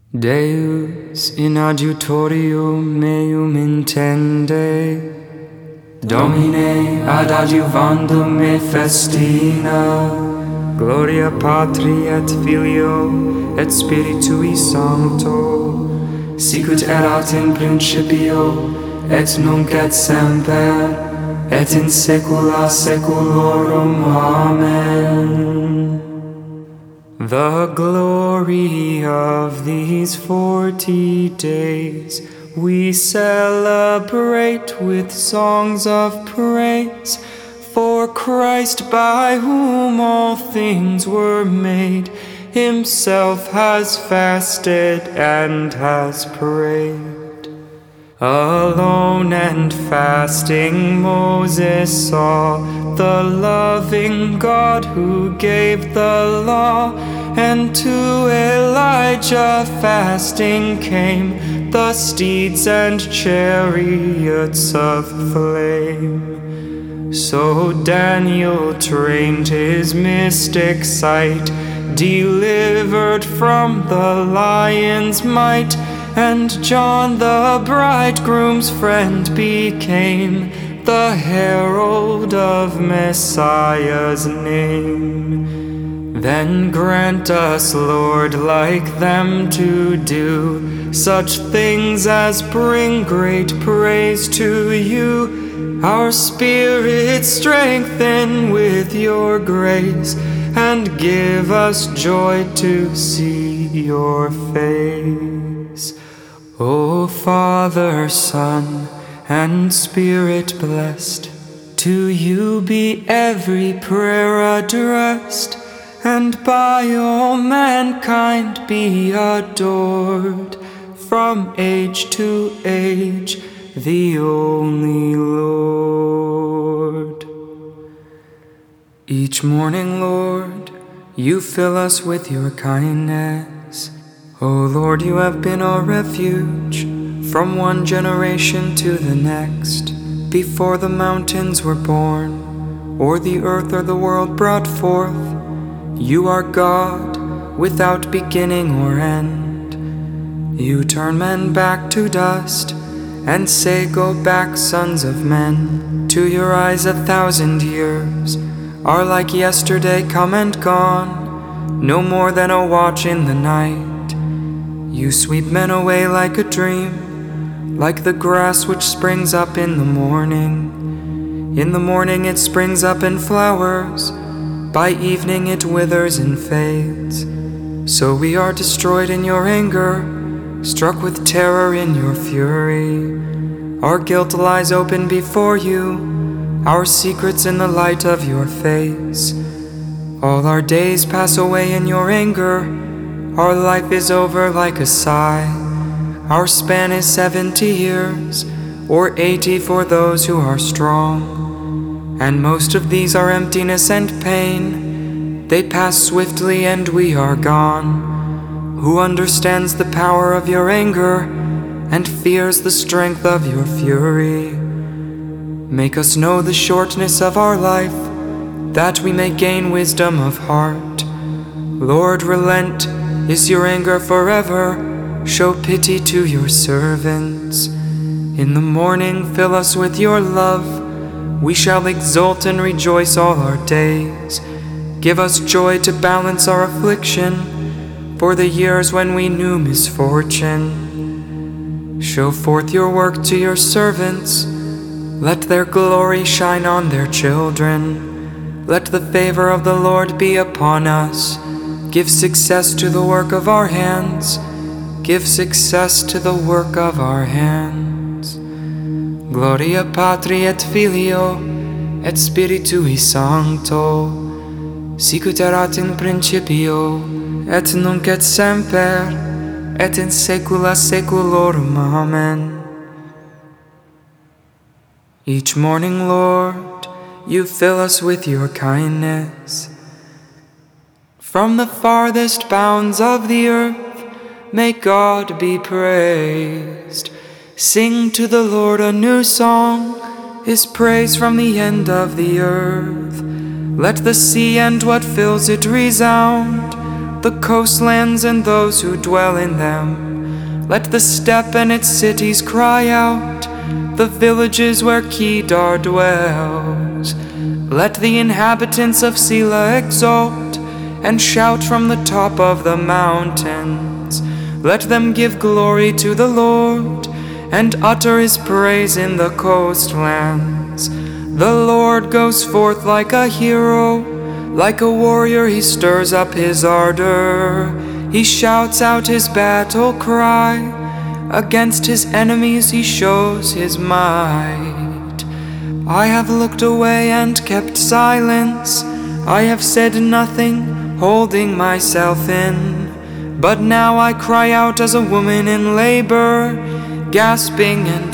Deus in adiutorium meum intende, Domine ad adjuvandum me festina, Gloria Patri et Filio et Spiritui Sancto, sicut erat in principio, et nunc et semper, et in saecula saeculorum. Amen. The glory of these 40 days we celebrate with songs of praise, for Christ, by whom all things were made, himself has fasted and has prayed. Alone and fasting Moses saw the loving God who gave the law, and to Elijah fasting came the steeds and chariots of flame. So Daniel trained his mystic sight, delivered from the lion's might, and John the bridegroom's friend became the herald of Messiah's name. Then grant us, Lord, like them to do such things as bring great praise to you. Our spirits strengthen with your grace, and give us joy to see your face. O Father, Son, and Spirit blessed, to you be every prayer addressed, and by all mankind be adored, from age to age, the only Lord. Each morning, Lord, you fill us with your kindness. O Lord, you have been our refuge from one generation to the next. Before the mountains were born, or the earth or the world brought forth, you are God without beginning or end. You turn men back to dust and say, "Go back, sons of men." To your eyes 1,000 years are like yesterday come and gone, no more than a watch in the night. You sweep men away like a dream, like the grass which springs up in the morning. In the morning it springs up and flowers, by evening it withers and fades. So we are destroyed in your anger, struck with terror in your fury. Our guilt lies open before you, our secrets in the light of your face. All our days pass away in your anger, our life is over like a sigh. Our span is 70 years, or 80 for those who are strong. And most of these are emptiness and pain. They pass swiftly and we are gone. Who understands the power of your anger and fears the strength of your fury? Make us know the shortness of our life, that we may gain wisdom of heart. Lord, relent. Is your anger forever? Show pity to your servants. In the morning fill us with your love. We shall exult and rejoice all our days. Give us joy to balance our affliction, for the years when we knew misfortune. Show forth your work to your servants. Let their glory shine on their children. Let the favor of the Lord be upon us. Give success to the work of our hands. Give success to the work of our hands. Gloria Patri et Filio et Spiritui Sancto, sicut erat in principio, et nunc et semper, et in saecula saeculorum. Amen. Each morning, Lord, you fill us with your kindness. From the farthest bounds of the earth, may God be praised. Sing to the Lord a new song, his praise from the end of the earth. Let the sea and what fills it resound, the coastlands and those who dwell in them. Let the steppe and its cities cry out, the villages where Kedar dwells. Let the inhabitants of Sela exult, and shout from the top of the mountains. Let them give glory to the Lord, and utter his praise in the coastlands. The Lord goes forth like a hero, like a warrior he stirs up his ardor. He shouts out his battle cry, against his enemies he shows his might. I have looked away and kept silence, I have said nothing, holding myself in. But now I cry out as a woman in labor, gasping and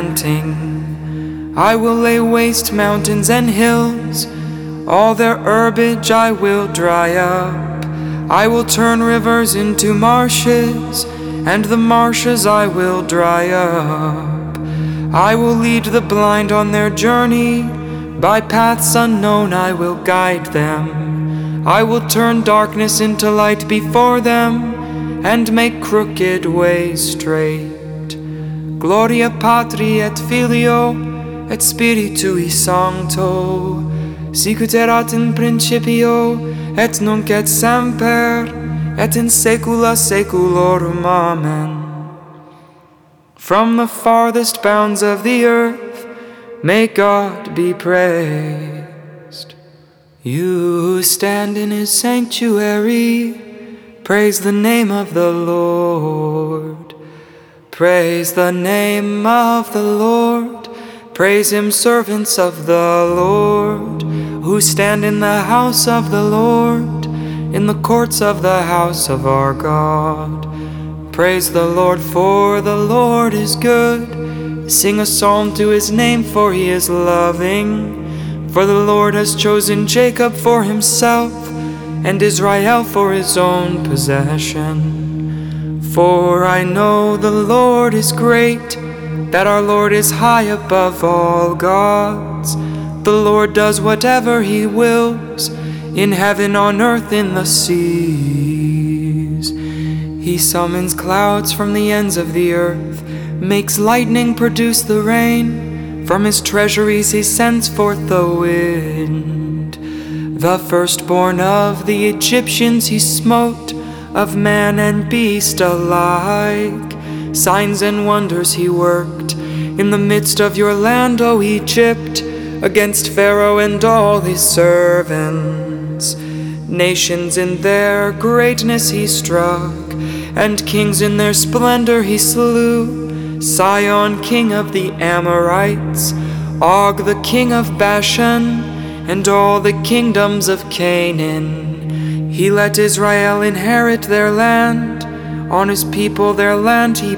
panting. I will lay waste mountains and hills, all their herbage I will dry up. I will turn rivers into marshes, and the marshes I will dry up. I will lead the blind on their journey, by paths unknown I will guide them. I will turn darkness into light before them, and make crooked ways straight. Gloria Patri et Filio et Spiritui Sancto, sicut erat in principio, et nunc et semper, et in saecula saeculorum. Amen. From the farthest bounds of the earth, may God be praised. You who stand in his sanctuary, praise the name of the Lord. Praise the name of the Lord. Praise him, servants of the Lord, who stand in the house of the Lord, in the courts of the house of our God. Praise the Lord, for the Lord is good. Sing a psalm to his name, for he is loving. For the Lord has chosen Jacob for himself, and Israel for his own possession. For I know the Lord is great, that our Lord is high above all gods. The Lord does whatever he wills, in heaven, on earth, in the seas. He summons clouds from the ends of the earth, makes lightning produce the rain. From his treasuries he sends forth the wind. The firstborn of the Egyptians he smote, of man and beast alike. Signs and wonders he worked in the midst of your land, O Egypt, against Pharaoh and all his servants. Nations in their greatness he struck, and kings in their splendor he slew. Sihon, king of the Amorites, Og, the king of Bashan, and all the kingdoms of Canaan. He let Israel inherit their land, on his people their land he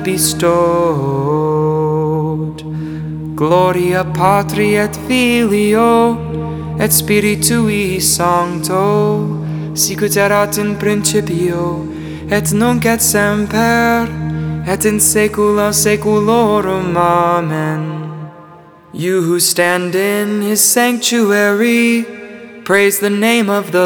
bestowed. Gloria Patri et Filio et Spiritui Sancto, sicut erat in principio, et nunc et semper, et in saecula saeculorum. Amen. You who stand in his sanctuary, praise the name of the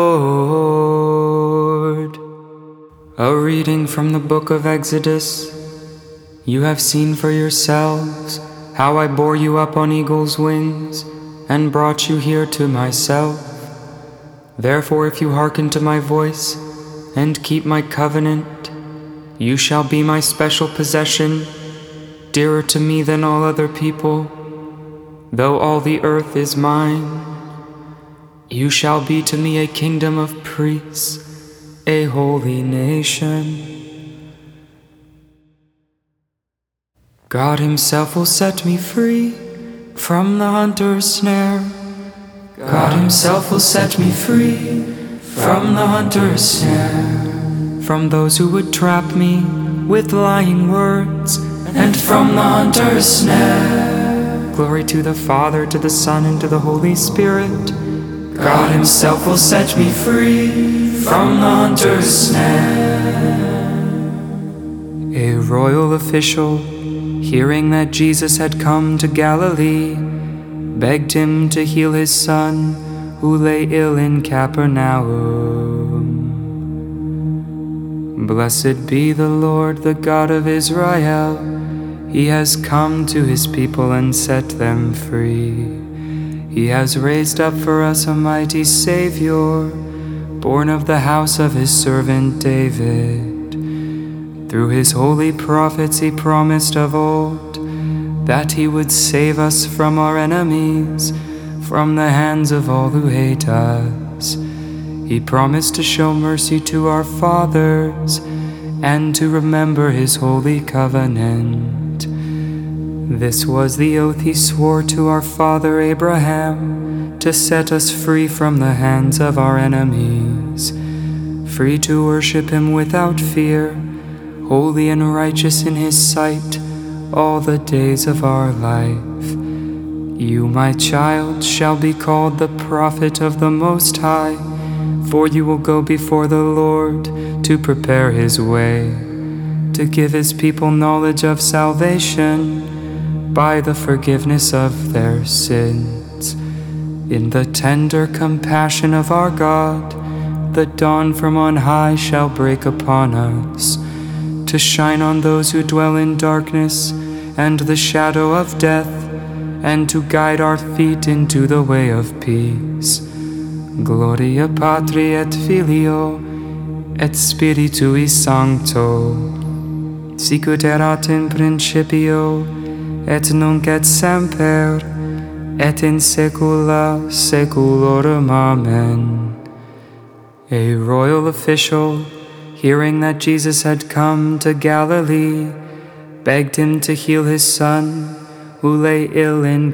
Lord. A reading from the book of Exodus. You have seen for yourselves how I bore you up on eagle's wings and brought you here to myself. Therefore, if you hearken to my voice and keep my covenant, you shall be my special possession, dearer to me than all other people. Though all the earth is mine, you shall be to me a kingdom of priests, a holy nation. God himself will set me free from the hunter's snare. God himself will set me free from the hunter's snare, from those who would trap me with lying words, and from the hunter's snare. Glory to the Father, to the Son, and to the Holy Spirit. God himself will set me free from the hunter's snare. A royal official, hearing that Jesus had come to Galilee, begged him to heal his son, who lay ill in Capernaum. Blessed be the Lord, the God of Israel. He has come to his people and set them free. He has raised up for us a mighty Savior, born of the house of his servant David. Through his holy prophets he promised of old that he would save us from our enemies, from the hands of all who hate us. He promised to show mercy to our fathers and to remember his holy covenant. This was the oath he swore to our father Abraham, to set us free from the hands of our enemies, free to worship him without fear, holy and righteous in his sight all the days of our life. You, my child, shall be called the prophet of the Most High, for you will go before the Lord to prepare his way, to give his people knowledge of salvation by the forgiveness of their sins. In the tender compassion of our God, the dawn from on high shall break upon us, to shine on those who dwell in darkness and the shadow of death, and to guide our feet into the way of peace. Gloria Patri et Filio et Spiritui Sancto, sicut erat in principio et nunc et semper et in saecula saeculorum. Amen. A royal official, hearing that Jesus had come to Galilee, begged him to heal his son, who lay ill in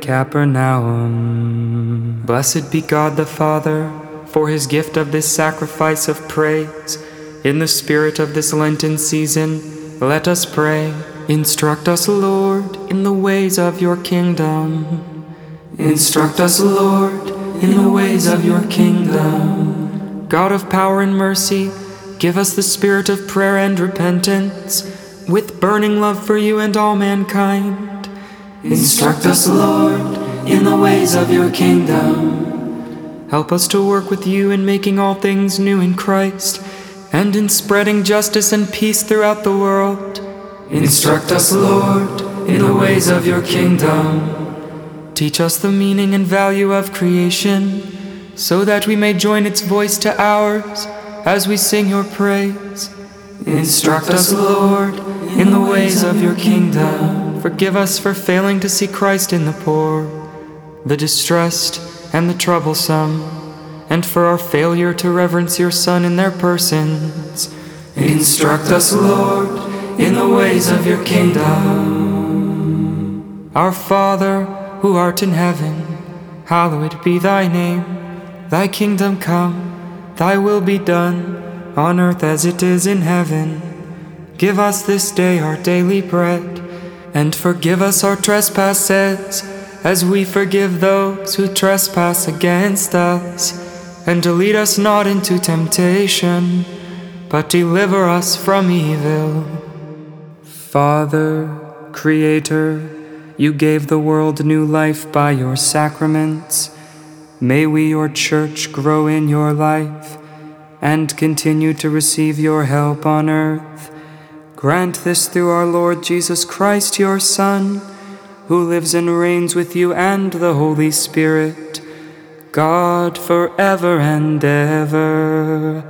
Capernaum. Blessed be God the Father, for his gift of this sacrifice of praise. In the spirit of this Lenten season, let us pray. Instruct us, Lord, in the ways of your kingdom. Instruct us, Lord, in the ways of your kingdom. God of power and mercy, give us the spirit of prayer and repentance, with burning love for you and all mankind. Instruct us, Lord, in the ways of your kingdom. Help us to work with you in making all things new in Christ, and in spreading justice and peace throughout the world. Instruct us, Lord, in the ways of your kingdom. Teach us the meaning and value of creation, so that we may join its voice to ours as we sing your praise. Instruct us, Lord, in the ways of your kingdom. Forgive us for failing to see Christ in the poor, the distressed, and the troublesome, and for our failure to reverence your Son in their persons. Instruct us, Lord, in the ways of your kingdom. Our Father, who art in heaven, hallowed be thy name. Thy kingdom come, thy will be done, on earth as it is in heaven. Give us this day our daily bread, and forgive us our trespasses, as we forgive those who trespass against us. And lead us not into temptation, but deliver us from evil. Father, Creator, you gave the world new life by your sacraments. May we, your church, grow in your life and continue to receive your help on earth. Grant this through our Lord Jesus Christ, your Son, who lives and reigns with you and the Holy Spirit, God, forever and ever.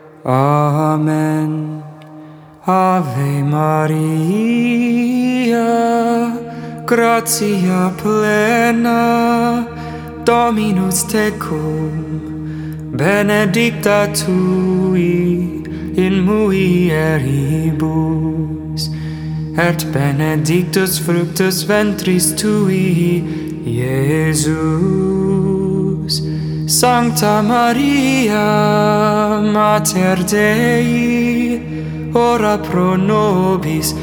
Amen. Ave Maria, gratia plena, Dominus tecum, benedicta tui in mulieribus, et benedictus fructus ventris tui, Iesus. Sancta Maria, Mater Dei, ora pro nobis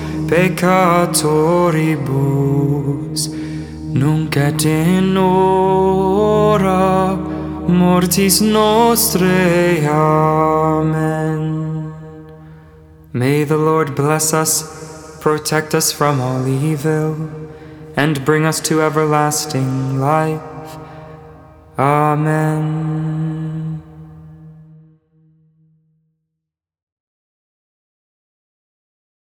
peccatoribus, nunc et in hora mortis nostrae. Amen. May the Lord bless us, protect us from all evil, and bring us to everlasting life. Amen.